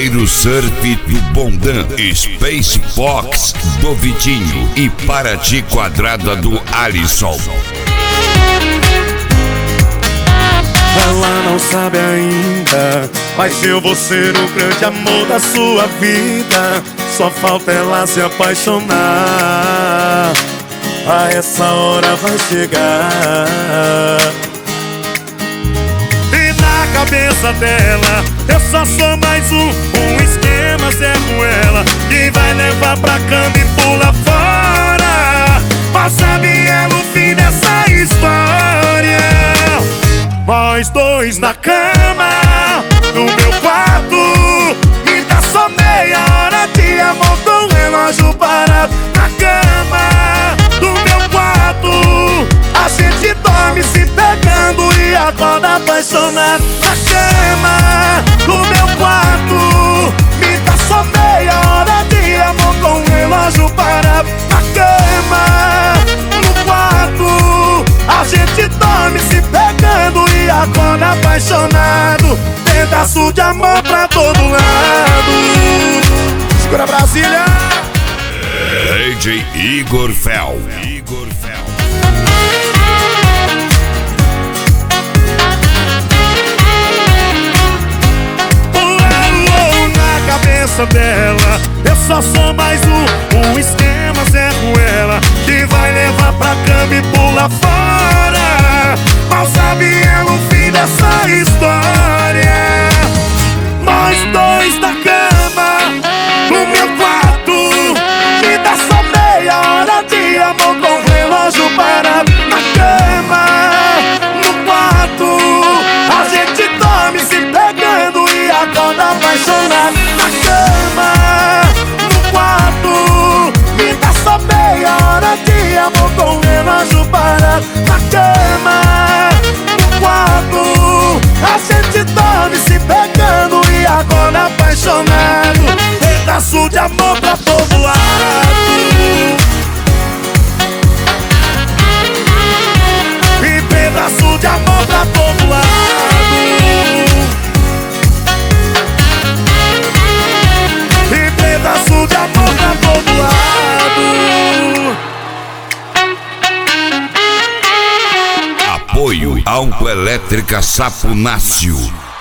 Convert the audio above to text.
Tabuleiro Surf do Bondan, Space Box do Vitinho e Paraty Quadrada do Alisson. Ela não sabe ainda, mas eu vou ser o grande amor da sua vida. Só falta ela se apaixonar. A essa hora vai chegar. E na cabeça dela eu só sou mais um esquema Zé Ruela, que vai levar pra cama e pula fora. Mas sabe ela o fim dessa história? Nós dois na cama, no meu quarto. Me dá só meia hora de amor com o relógio parado. Na cama, no meu quarto, a gente dorme se pegando e acorda apaixonado. Na cama, no meu quarto, me dá só meia hora de amor com o relógio parado. Na cama, no quarto, a gente dorme se pegando e acorda apaixonado. Pedaço de amor pra todo lado. Segura Brasília. DJ Igor Fel. Na cabeça dela eu só sou mais um esquema Zé Ruela, que vai levar pra cama e pula fora. Mal sabe ela o fim dessa história. Nós dois na cama, no meu quarto. Me dá só meia hora de amor com o relógio parado. Na cama, no quarto, a gente dorme se pegando e acorda apaixonado. Na cama, no quarto, me dá só meia hora de amor com o relógio parado. Na cama, no quarto, a gente dorme se pegando e acorda apaixonado. Pedaço de amor pra todo lado. E pedaço de amor pra todo lado. E pedaço de amor pra todo lado. Apoio Autoelétrica Sapunácio.